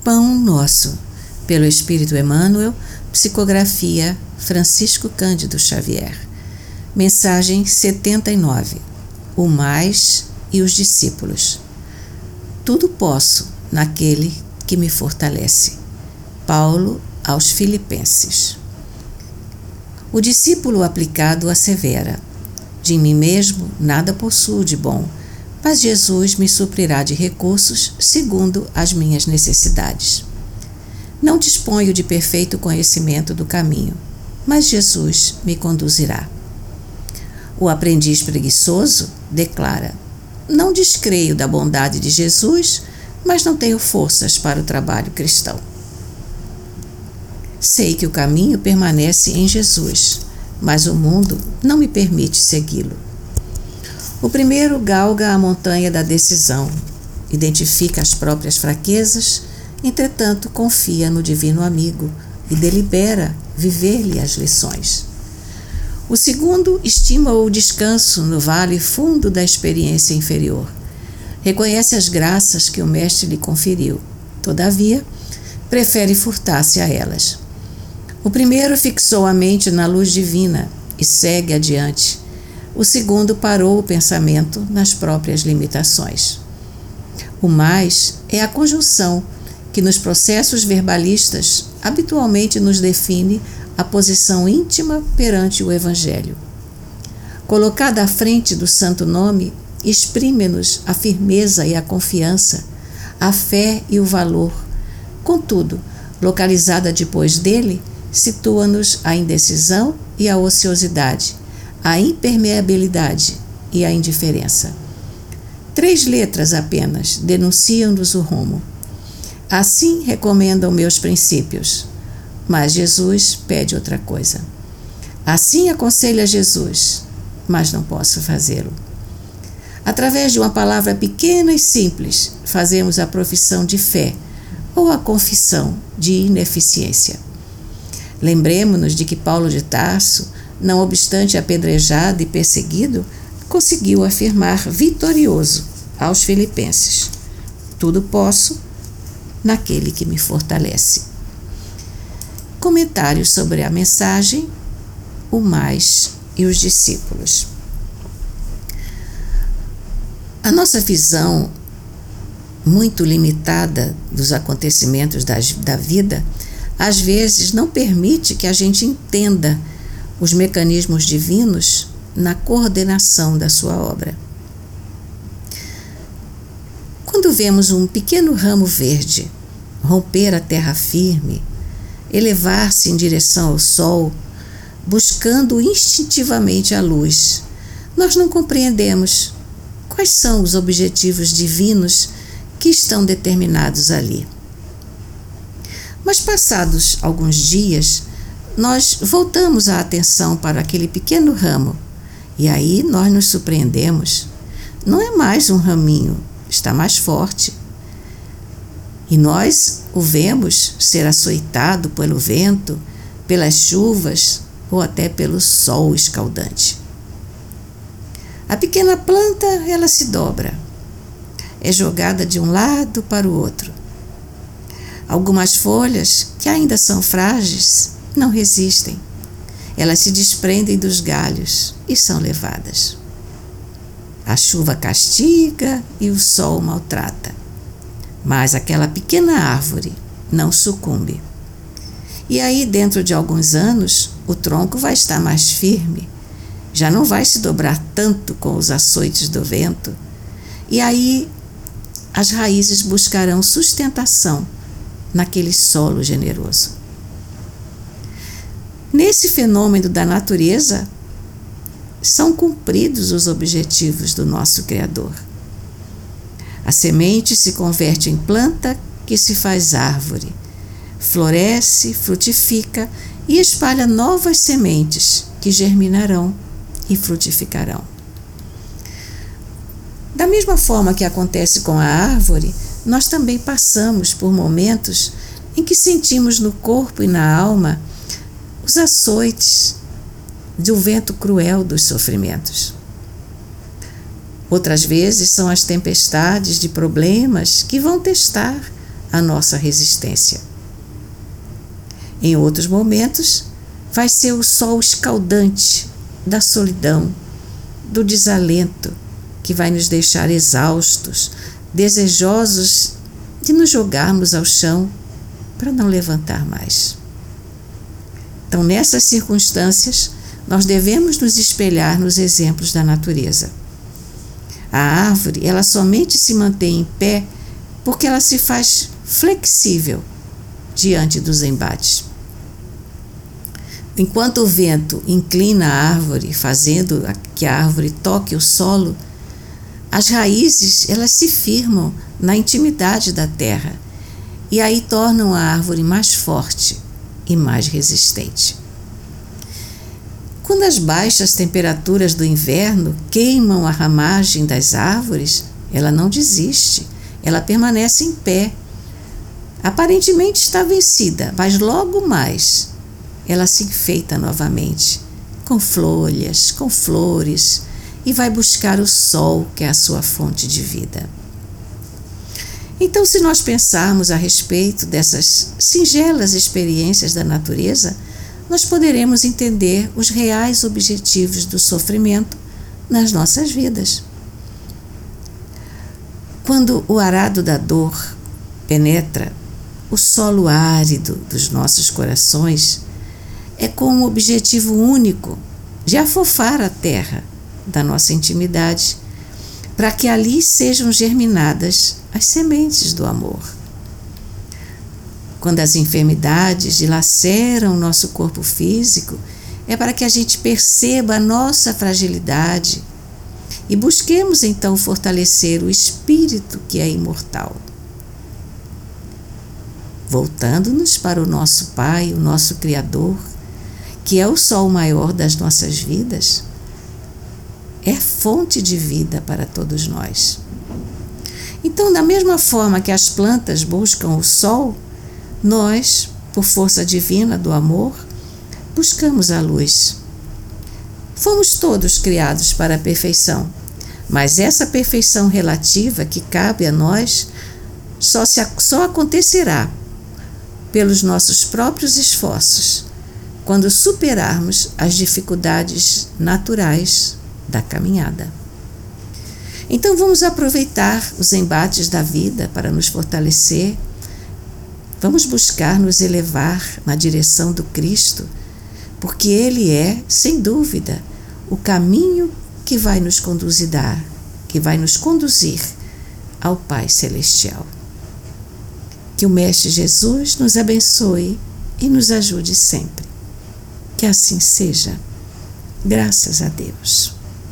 Pão Nosso, pelo Espírito Emmanuel, psicografia Francisco Cândido Xavier. Mensagem 79. O mais e os discípulos. Tudo posso naquele que me fortalece. Paulo aos Filipenses. O discípulo aplicado assevera: de mim mesmo nada possuo de bom, mas Jesus me suprirá de recursos segundo as minhas necessidades. Não disponho de perfeito conhecimento do caminho, mas Jesus me conduzirá. O aprendiz preguiçoso declara: não descreio da bondade de Jesus, mas não tenho forças para o trabalho cristão. Sei que o caminho permanece em Jesus, mas o mundo não me permite segui-lo. O primeiro galga a montanha da decisão, identifica as próprias fraquezas, entretanto confia no divino amigo e delibera viver-lhe as lições. O segundo estima o descanso no vale fundo da experiência inferior. Reconhece as graças que o mestre lhe conferiu, todavia, prefere furtar-se a elas. O primeiro fixou a mente na luz divina e segue adiante. O segundo parou o pensamento nas próprias limitações. O mais é a conjunção que nos processos verbalistas habitualmente nos define a posição íntima perante o Evangelho. Colocada à frente do santo nome, exprime-nos a firmeza e a confiança, a fé e o valor. Contudo, localizada depois dele, situa-nos a indecisão e a ociosidade, a impermeabilidade e a indiferença. 3 letras apenas denunciam-nos o rumo. Assim recomendam meus princípios, mas Jesus pede outra coisa. Assim aconselha Jesus, mas não posso fazê-lo. Através de uma palavra pequena e simples, fazemos a profissão de fé ou a confissão de ineficiência. Lembremos-nos de que Paulo de Tarso, não obstante apedrejado e perseguido, conseguiu afirmar vitorioso aos Filipenses: tudo posso naquele que me fortalece. Comentários sobre a mensagem, o mais e os discípulos. A nossa visão muito limitada dos acontecimentos da vida, às vezes não permite que a gente entenda os mecanismos divinos na coordenação da sua obra. Quando vemos um pequeno ramo verde romper a terra firme, elevar-se em direção ao sol, buscando instintivamente a luz, nós não compreendemos quais são os objetivos divinos que estão determinados ali. Mas passados alguns dias, nós voltamos a atenção para aquele pequeno ramo e aí nós nos surpreendemos. Não é mais um raminho, está mais forte. E nós o vemos ser açoitado pelo vento, pelas chuvas ou até pelo sol escaldante. A pequena planta, ela se dobra, é jogada de um lado para o outro. Algumas folhas, que ainda são frágeis, não resistem. Elas se desprendem dos galhos e são levadas. A chuva castiga e o sol maltrata. Mas aquela pequena árvore não sucumbe. E aí, dentro de alguns anos, o tronco vai estar mais firme, já não vai se dobrar tanto com os açoites do vento. E aí, as raízes buscarão sustentação naquele solo generoso. Nesse fenômeno da natureza, são cumpridos os objetivos do nosso Criador. A semente se converte em planta que se faz árvore, floresce, frutifica e espalha novas sementes que germinarão e frutificarão. Da mesma forma que acontece com a árvore, nós também passamos por momentos em que sentimos no corpo e na alma os açoites do vento cruel dos sofrimentos. Outras vezes são as tempestades de problemas que vão testar a nossa resistência. Em outros momentos, vai ser o sol escaldante da solidão, do desalento, que vai nos deixar exaustos, desejosos de nos jogarmos ao chão para não levantar mais. Então, nessas circunstâncias, nós devemos nos espelhar nos exemplos da natureza. A árvore, ela somente se mantém em pé porque ela se faz flexível diante dos embates. Enquanto o vento inclina a árvore, fazendo que a árvore toque o solo, as raízes, elas se firmam na intimidade da terra e aí tornam a árvore mais forte e mais resistente. Quando as baixas temperaturas do inverno queimam a ramagem das árvores, ela não desiste, ela permanece em pé. Aparentemente está vencida, mas logo mais ela se enfeita novamente, com folhas, com flores, e vai buscar o sol, que é a sua fonte de vida. Então, se nós pensarmos a respeito dessas singelas experiências da natureza, nós poderemos entender os reais objetivos do sofrimento nas nossas vidas. Quando o arado da dor penetra o solo árido dos nossos corações, é com o objetivo único de afofar a terra da nossa intimidade, para que ali sejam germinadas as sementes do amor. Quando as enfermidades dilaceram o nosso corpo físico, é para que a gente perceba a nossa fragilidade e busquemos então fortalecer o espírito que é imortal. Voltando-nos para o nosso Pai, o nosso Criador, que é o sol maior das nossas vidas, é fonte de vida para todos nós. Então, da mesma forma que as plantas buscam o sol, nós, por força divina do amor, buscamos a luz. Fomos todos criados para a perfeição, mas essa perfeição relativa que cabe a nós só acontecerá pelos nossos próprios esforços, quando superarmos as dificuldades naturais da caminhada. Então vamos aproveitar os embates da vida para nos fortalecer. Vamos buscar nos elevar na direção do Cristo, porque Ele é, sem dúvida, o caminho que vai nos conduzir ao Pai Celestial. Que o Mestre Jesus nos abençoe e nos ajude sempre. Que assim seja. Graças a Deus.